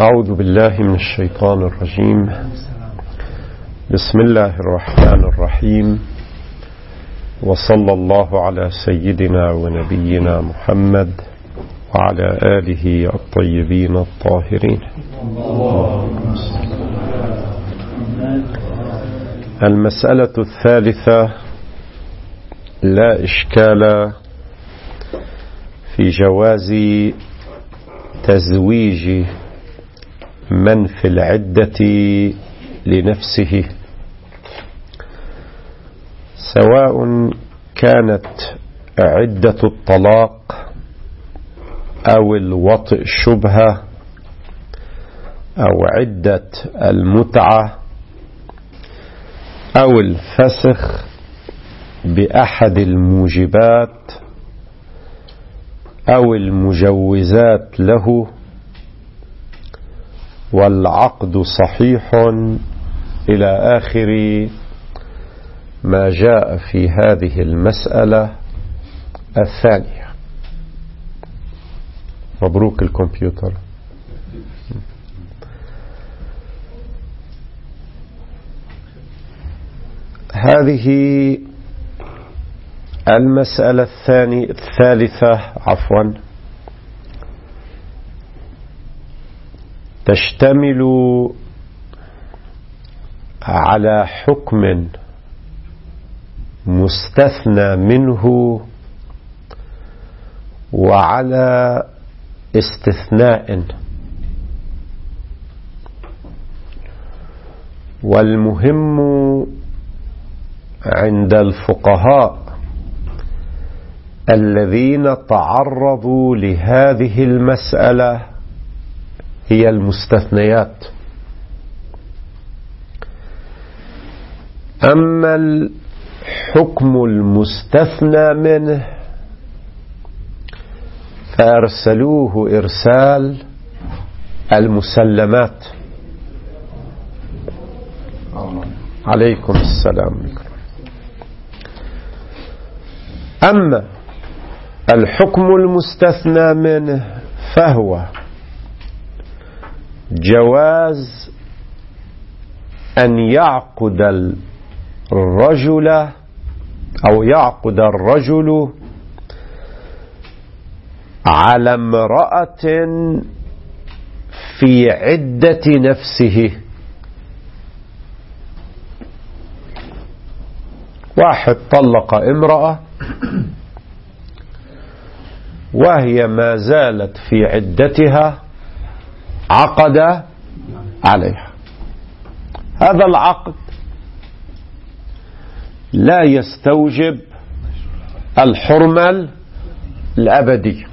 أعوذ بالله من الشيطان الرجيم. بسم الله الرحمن الرحيم، وصلى الله على سيدنا ونبينا محمد وعلى آله الطيبين الطاهرين. المسألة الثالثة: لا إشكال في جواز تزويج من في العدة لنفسه، سواء كانت عدة الطلاق أو الوطء الشبهة أو عدة المتعة أو الفسخ بأحد الموجبات أو المجوزات له، والعقد صحيح إلى آخر ما جاء في هذه المسألة الثانية. مبروك الكمبيوتر. هذه المسألة الثالثة تشتمل على حكم مستثنى منه وعلى استثناء، والمهم عند الفقهاء الذين تعرضوا لهذه المسألة هي المستثنيات. أما الحكم المستثنى منه فأرسلوه إرسال المسلمات. عليكم السلام. أما الحكم المستثنى منه فهو جواز أن يعقد الرجل أو يعقد الرجل على امرأة في عدة نفسه. واحد طلق امرأة وهي ما زالت في عدتها، عقد عليها. هذا العقد لا يستوجب الحرمة الأبدية.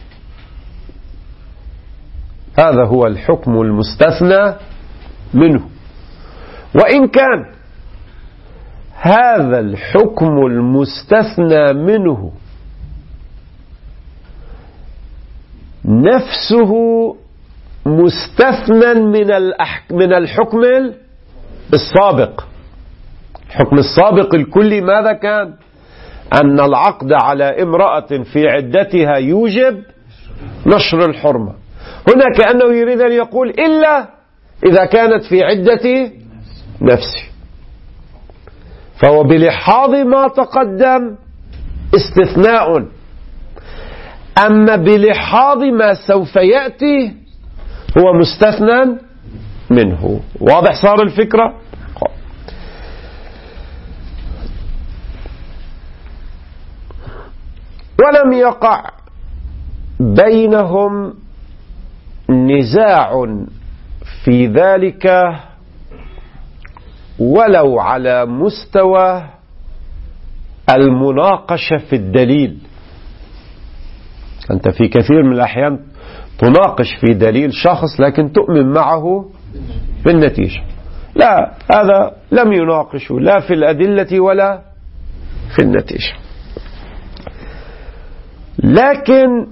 هذا هو الحكم المستثنى منه، وإن كان هذا الحكم المستثنى منه نفسه مستثنى من الحكم السابق. الحكم السابق الكلي ماذا كان؟ أن العقد على امرأة في عدتها يوجب نشر الحرمة. هنا كأنه يريد أن يقول إلا إذا كانت في عدة نفسه، فهو بلحاظ ما تقدم استثناء، أما بلحاظ ما سوف يأتي هو مستثنى منه. واضح صار الفكرة؟ ولم يقع بينهم نزاع في ذلك ولو على مستوى المناقشة في الدليل. أنت في كثير من الأحيان تناقش في دليل شخص لكن تؤمن معه بالنتيجة. لا، هذا لم يناقشه لا في الأدلة ولا في النتيجة، لكن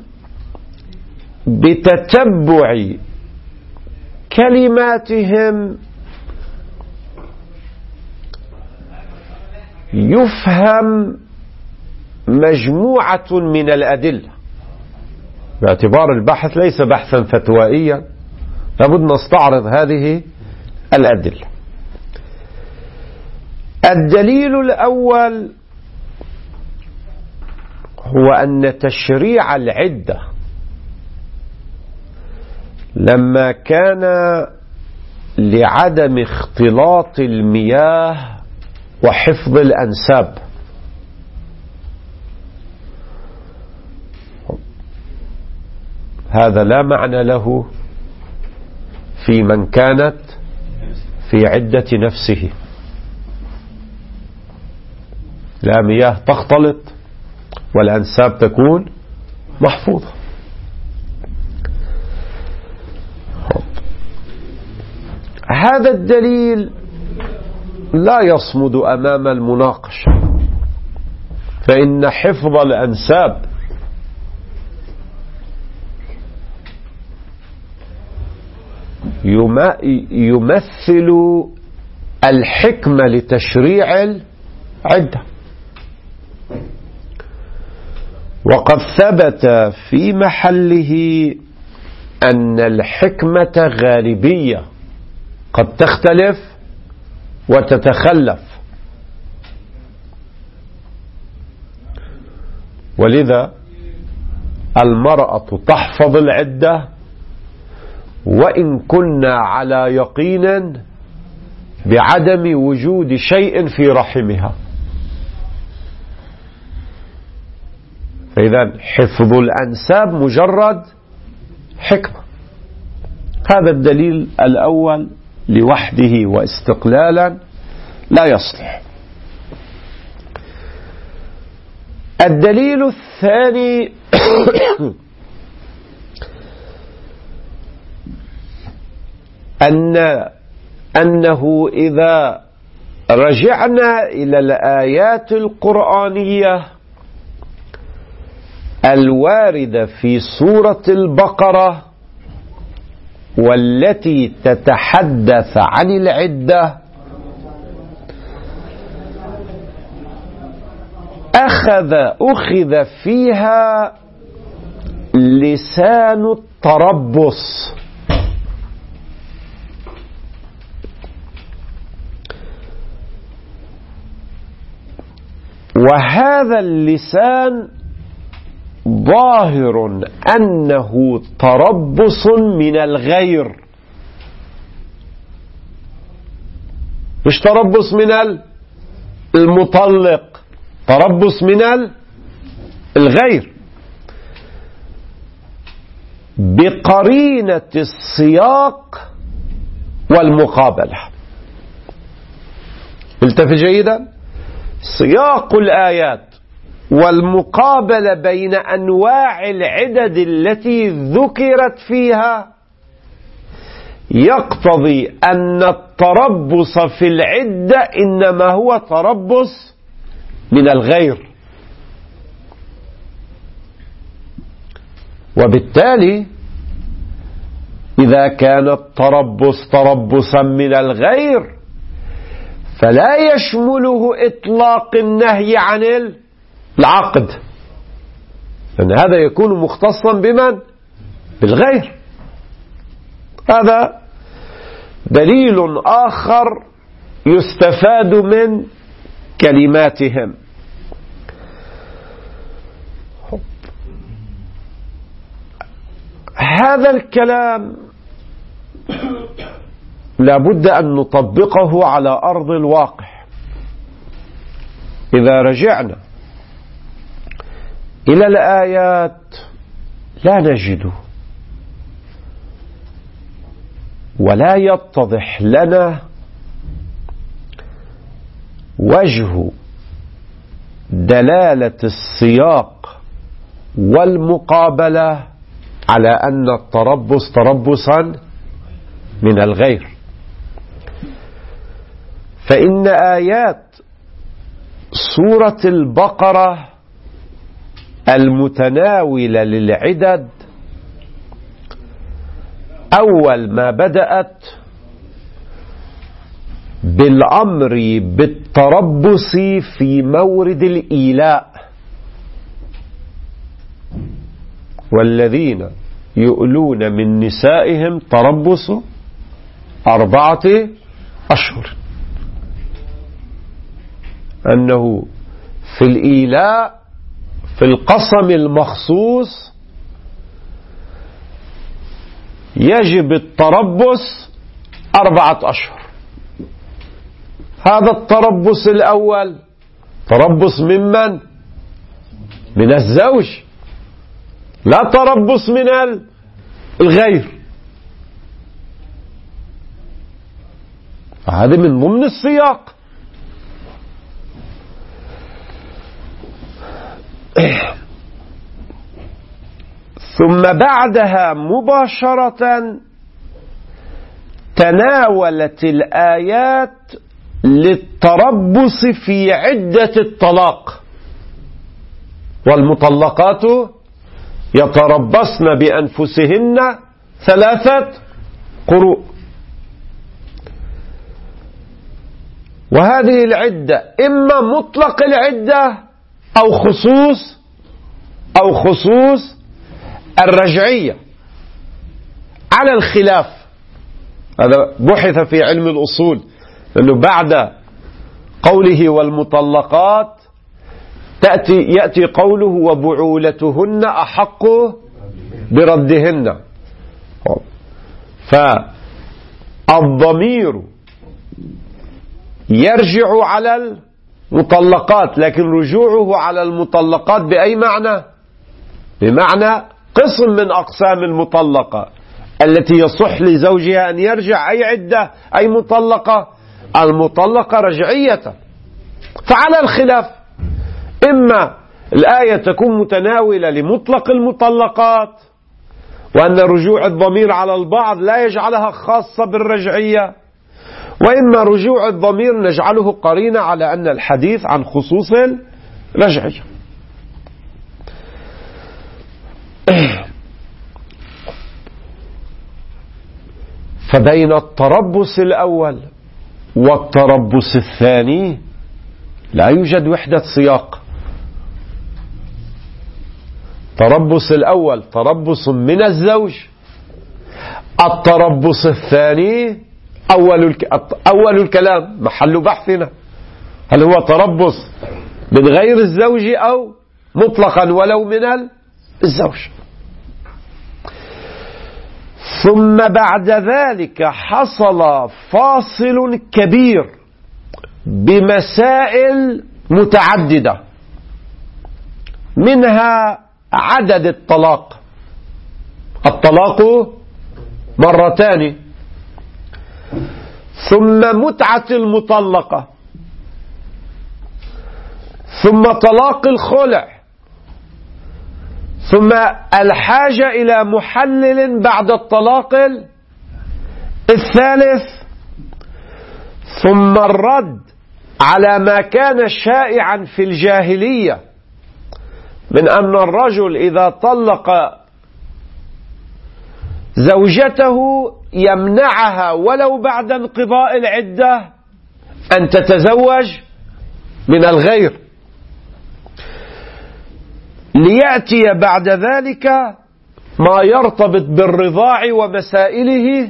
بتتبع كلماتهم يفهم مجموعة من الأدلة، باعتبار البحث ليس بحثا فتوائيا لابد نستعرض هذه الأدلة. الدليل الأول هو أن تشريع العدة لما كان لعدم اختلاط المياه وحفظ الأنساب، هذا لا معنى له في من كانت في عدة نفسه، لا مياه تختلط والأنساب تكون محفوظة. هذا الدليل لا يصمد أمام المناقشة، فإن حفظ الأنساب يمثل الحكمة لتشريع العدة، وقد ثبت في محله أن الحكمة غالبية قد تختلف وتتخلف، ولذا المرأة تحفظ العدة وإن كنا على يقين بعدم وجود شيء في رحمها. فإذا حفظ الأنساب مجرد حكمة. هذا الدليل الأول لوحده واستقلالا لا يصلح. الدليل الثاني أنه إذا رجعنا إلى الآيات القرآنية الواردة في سورة البقرة والتي تتحدث عن العدة، أخذ فيها لسان التربص، وهذا اللسان ظاهر أنه تربص من الغير، مش تربص من المطلق، تربص من الغير، بقرينة السياق والمقابلة. التفت جيدا، سياق الآيات والمقابلة بين أنواع العدد التي ذكرت فيها يقتضي أن التربص في العدة إنما هو تربص من الغير، وبالتالي إذا كان التربص تربصا من الغير فلا يشمله إطلاق النهي عن العقد، لأن هذا يكون مختصا بمن؟ بالغير. هذا دليل آخر يستفاد من كلماتهم. هذا الكلام لابد أن نطبقه على أرض الواقع. إذا رجعنا إلى الآيات لا نجد ولا يتضح لنا وجه دلالة السياق والمقابلة على أن التربص تربصا من الغير، فإن آيات سورة البقرة المتناولة للعدد أول ما بدأت بالأمر بالتربص في مورد الإيلاء، والذين يؤلون من نسائهم تربص 4 أشهر. أنه في الإيلاء في القسم المخصوص يجب التربص 4 أشهر. هذا التربص الأول تربص ممن؟ من الزوج، لا تربص من الغير. هذا من ضمن السياق. ثم بعدها مباشرة تناولت الآيات للتربص في عدة الطلاق. والمطلقات يتربصن بأنفسهن 3 قروء. وهذه العدة إما مطلق العدة أو خصوص الرجعية على الخلاف. هذا بحث في علم الأصول، لأنه بعد قوله والمطلقات يأتي قوله وبعولتهن أحق بردهن. فالضمير يرجع على المطلقات، لكن رجوعه على المطلقات بأي معنى؟ بمعنى قسم من أقسام المطلقة التي يصح لزوجها أن يرجع. أي عدة؟ أي مطلقة؟ المطلقة رجعية. فعلى الخلاف، إما الآية تكون متناولة لمطلق المطلقات، وأن رجوع الضمير على البعض لا يجعلها خاصة بالرجعية، وإما رجوع الضمير نجعله قرينة على أن الحديث عن خصوص الرجعية. فبين التربص الأول والتربص الثاني لا يوجد وحدة سياق. التربص الأول تربص من الزوج، التربص الثاني أول الكلام محل بحثنا، هل هو تربص من غير الزوج أو مطلقا ولو من الزوج. ثم بعد ذلك حصل فاصل كبير بمسائل متعددة، منها عدد الطلاق 2 ثم متعة المطلقة، ثم طلاق الخلع، ثم الحاجة إلى محلل بعد الطلاق 3، ثم الرد على ما كان شائعا في الجاهلية من أن الرجل إذا طلق زوجته يمنعها ولو بعد انقضاء العدة أن تتزوج من الغير، ليأتي بعد ذلك ما يرتبط بالرضاع ومسائله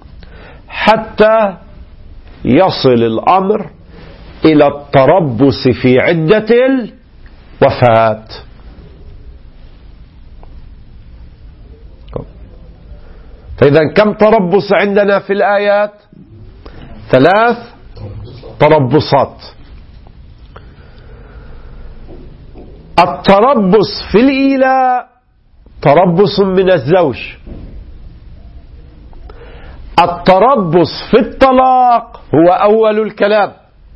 حتى يصل الأمر إلى التربص في عدة الوفاة. فإذا كم تربص عندنا في الآيات؟ 3 تربصات. التربص في الإيلاء تربص من الزوج، التربص في الطلاق هو أول الكلام،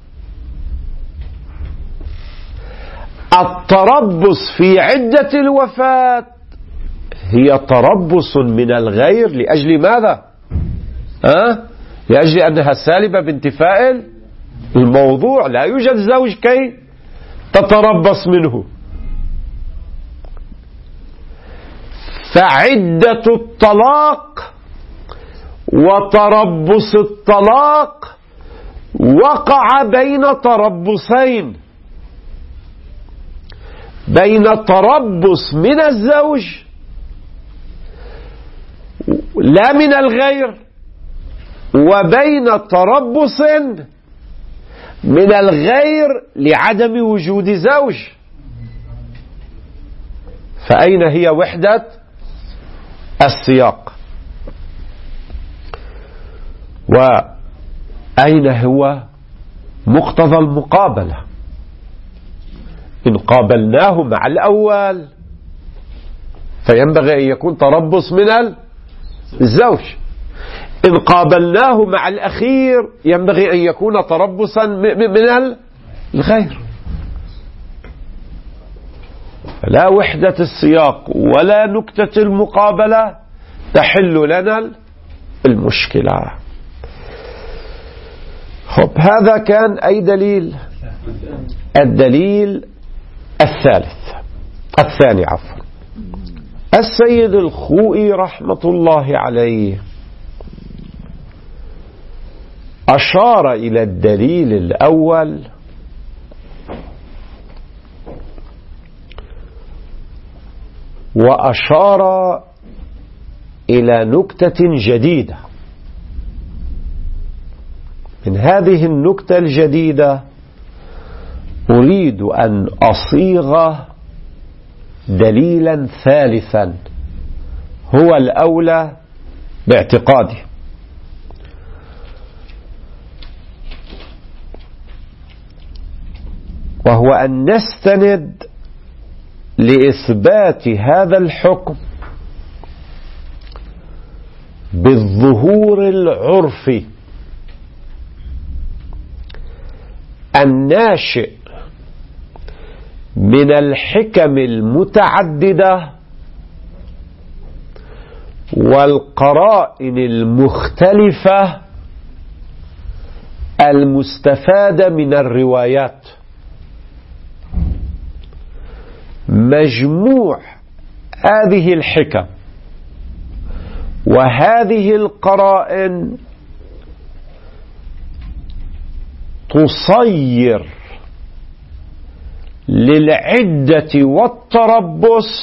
التربص في عدة الوفاة هي تربص من الغير. لأجل ماذا؟ لأجل أنها سالبة بانتفاء الموضوع، لا يوجد زوج كي تتربص منه. فعدة الطلاق وتربص الطلاق وقع بين تربصين، بين تربص من الزوج لا من الغير، وبين تربص من الغير لعدم وجود زوج. فأين هي وحدة السياق؟ وأين هو مقتضى المقابلة؟ إن قابلناه مع الأول فينبغي أن يكون تربص من الزوج، إن قابلناه مع الأخير ينبغي أن يكون تربصا من الغير. لا وحدة السياق ولا نكتة المقابلة تحل لنا المشكلة. هذا كان أي دليل؟ الدليل الثاني. السيد الخوئي رحمة الله عليه أشار إلى الدليل الأول وأشار إلى نكتة جديدة. من هذه النكتة الجديدة أريد أن أصيغ دليلا ثالثا هو الأولى باعتقادي، وهو أن نستند لإثبات هذا الحكم بالظهور العرفي الناشئ من الحكم المتعددة والقرائن المختلفة المستفادة من الروايات. مجموع هذه الحكم وهذه القرائن تصير للعدة والتربص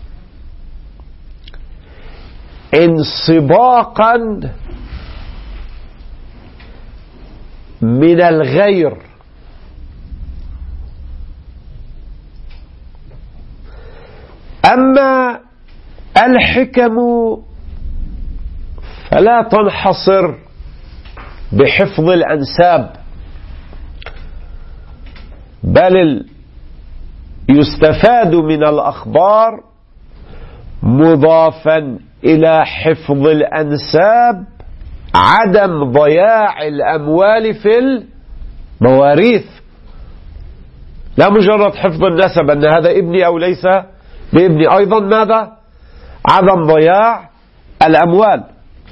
انصباقا من الغير، أما الحكم فلا تنحصر بحفظ الأنساب، بل يستفاد من الأخبار مضافا إلى حفظ الأنساب عدم ضياع الأموال في المواريث، لا مجرد حفظ النسب أن هذا ابني أو ليس بابني، أيضا ماذا؟ عدم ضياع الأموال.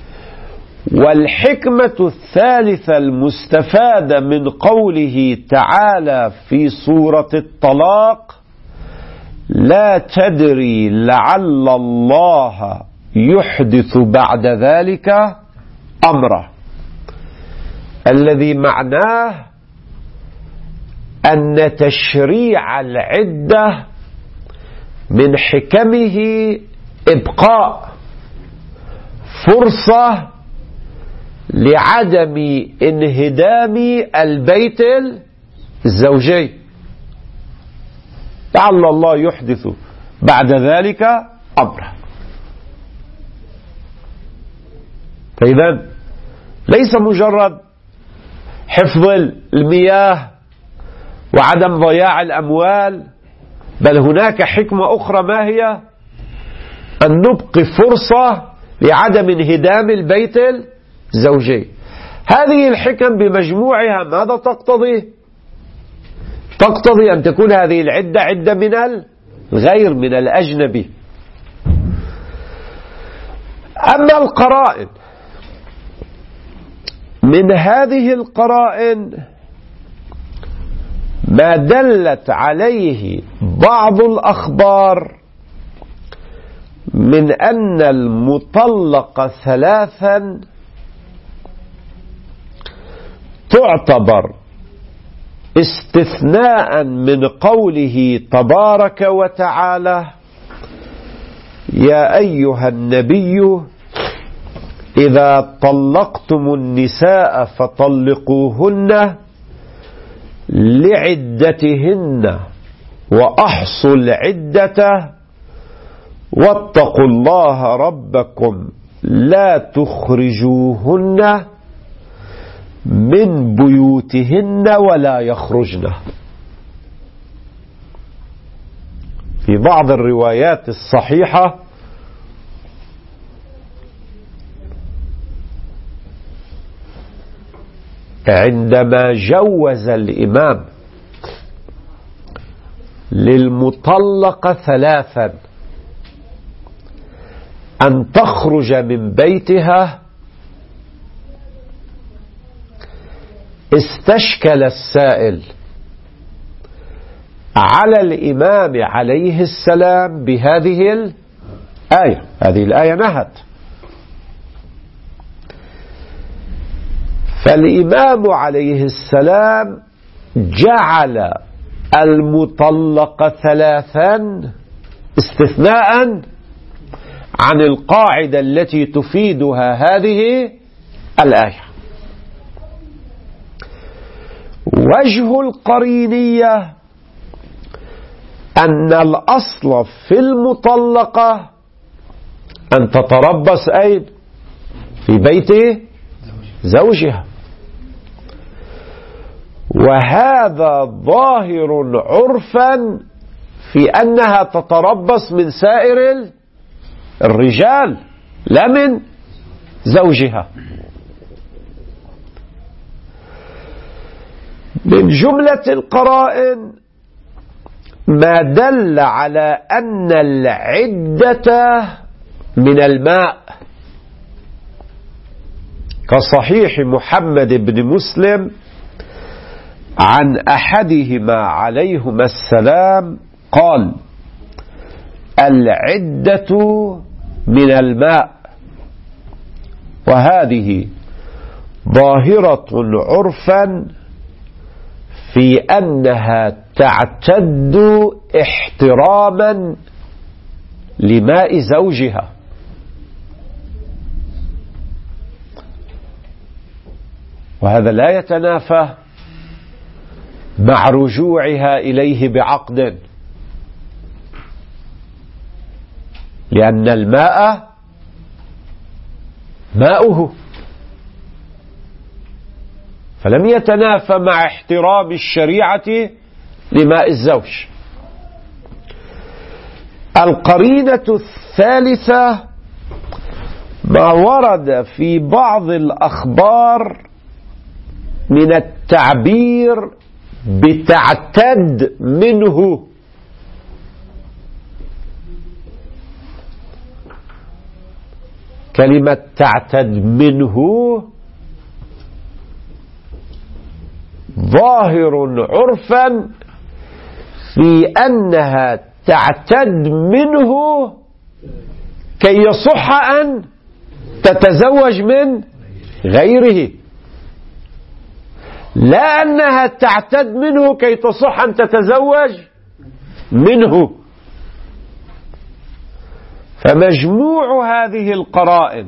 والحكمة الثالثة المستفادة من قوله تعالى في سورة الطلاق: لا تدري لعل الله يحدث بعد ذلك أمره، الذي معناه أن تشريع العدة من حكمه إبقاء فرصة لعدم انهدام البيت الزوجي، لعل الله يحدث بعد ذلك أمره. فإذا ليس مجرد حفظ المياه وعدم ضياع الأموال، بل هناك حكمة أخرى، ما هي؟ أن نبقي فرصة لعدم انهدام البيت الزوجي. هذه الحكم بمجموعها ماذا تقتضي؟ تقتضي أن تكون هذه العدة عدة من الغير، من الأجنبي. أما القرائن، من هذه القرائن ما دلت عليه بعض الأخبار من أن المطلق ثلاثا تعتبر استثناء من قوله تبارك وتعالى: يا أيها النبي إذا طلقتم النساء فطلقوهن لعدتهن وأحصوا العدة واتقوا الله ربكم لا تخرجوهن من بيوتهن ولا يخرجن. في بعض الروايات الصحيحة عندما جوز الإمام للمطلقة 3 أن تخرج من بيتها استشكل السائل على الإمام عليه السلام بهذه الآية. هذه الآية نهت، فالإمام عليه السلام جعل المطلقة 3 استثناء عن القاعدة التي تفيدها هذه الآية. وجه القرينية أن الأصل في المطلقة أن تتربص أين؟ في بيت زوجها، وهذا ظاهر عرفا في أنها تتربص من سائر الرجال لا من زوجها. من جملة القرائن ما دل على أن العدة من الماء كصحيح محمد بن مسلم عن أحدهما عليهما السلام قال: العدة من الماء. وهذه ظاهرة عرفا في أنها تعتد احتراما لماء زوجها، وهذا لا يتنافى مع رجوعها إليه بعقد، لأن الماء ماؤه، فلم يتنافى مع احترام الشريعة لماء الزوج. القرينة الثالثة ما ورد في بعض الأخبار من التعبير بتعتد منه. كلمة تعتد منه ظاهر عرفا في أنها تعتد منه كي يصح أن تتزوج من غيره، لا أنها تعتد منه كي تصح أن تتزوج منه. فمجموع هذه القرائن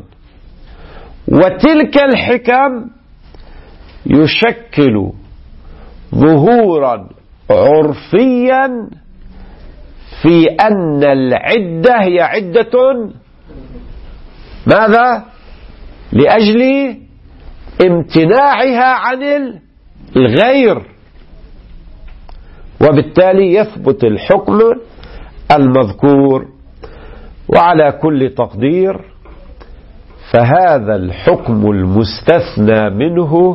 وتلك الحكم يشكل ظهورا عرفيا في أن العدة هي عدة ماذا؟ لأجل امتناعها عن الغير، وبالتالي يثبت الحكم المذكور. وعلى كل تقدير فهذا الحكم المستثنى منه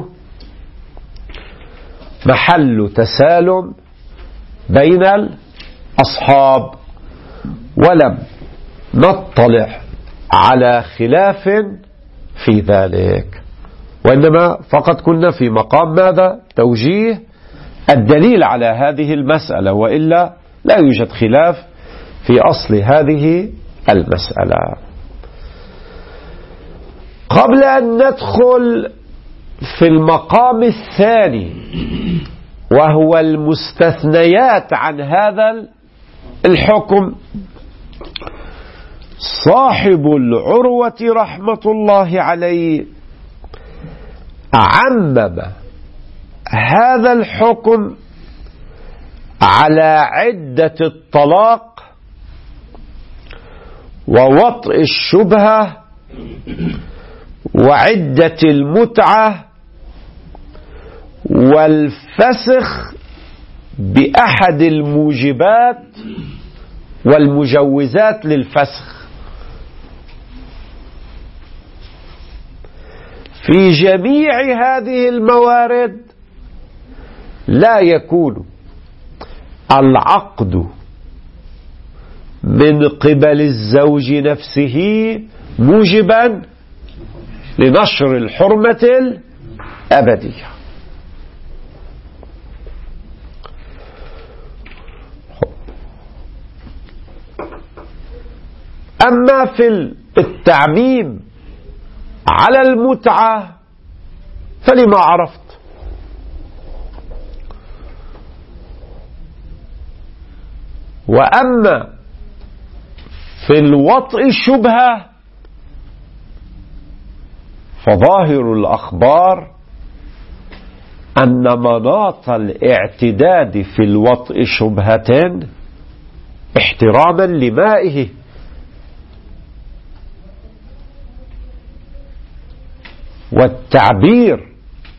محل تسالم بين الأصحاب، ولم نطلع على خلاف في ذلك، وإنما فقط كنا في مقام ماذا؟ توجيه الدليل على هذه المسألة، وإلا لا يوجد خلاف في أصل هذه المسألة. قبل أن ندخل في المقام الثاني وهو المستثنيات عن هذا الحكم، صاحب العروة رحمة الله عليه عمم هذا الحكم على عدة الطلاق ووطئ الشبهة وعدة المتعة والفسخ بأحد الموجبات والمجوزات للفسخ. في جميع هذه الموارد لا يكون العقد من قبل الزوج نفسه موجبا لنشر الحرمة الأبدية. أما في التعميم على المتعة فلما عرفت. وأما في الوطء الشبهة فظاهر الأخبار أن مناط الاعتداد في الوطء شبهة احتراما لمائه، والتعبير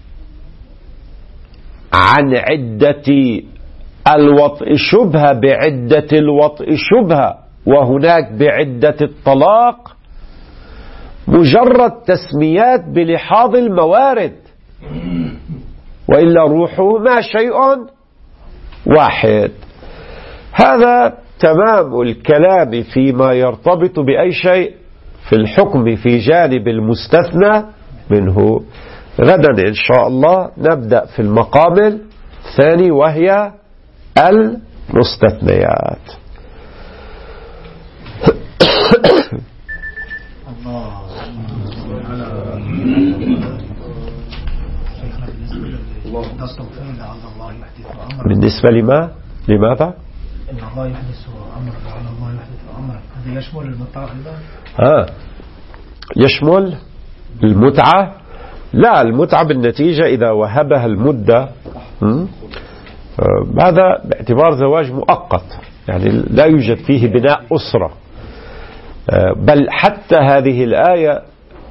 عن عدة الوطء شبهة بعدة الوطء شبهة وهناك بعدة الطلاق مجرد تسميات بلحاظ الموارد، وإلا روحهما شيء واحد. هذا تمام الكلام فيما يرتبط بأي شيء في الحكم في جانب المستثنى منه. غدا إن شاء الله نبدأ في المقام الثاني وهي المستثنيات. بالنسبة لماذا؟ إن الله يحدث أمرا وعلى الله يحدث أمرا، هذا يشمل المتعة أيضا؟ يشمل المتعة؟ لا، المتعة بالنتيجة إذا وهبها المدة هذا باعتبار زواج مؤقت، يعني لا يوجد فيه بناء أسرة. بل حتى هذه الآية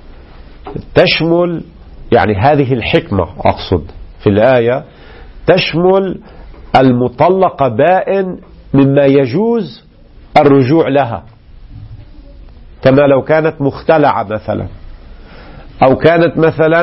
تشمل، يعني هذه الحكمة أقصد في الآية تشمل المطلقة بائن مما يجوز الرجوع لها، كما لو كانت مختلعة مثلا، أو كانت مثلا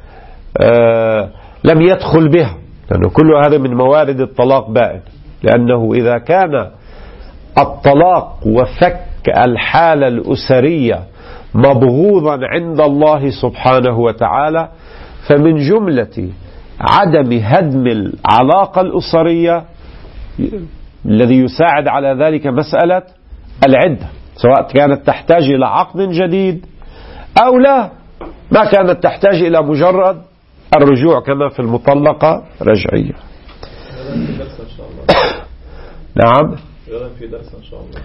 لم يدخل بها، لأنه كل هذا من موارد الطلاق بائن. لأنه إذا كان الطلاق وفك الحالة الأسرية مبغوضا عند الله سبحانه وتعالى، فمن جملة عدم هدم العلاقة الأسرية الذي يساعد على ذلك مسألة العدة، سواء كانت تحتاج إلى عقد جديد أو لا، ما كانت تحتاج إلى مجرد الرجوع كما في المطلقة رجعية. نعم، في درس إن شاء الله.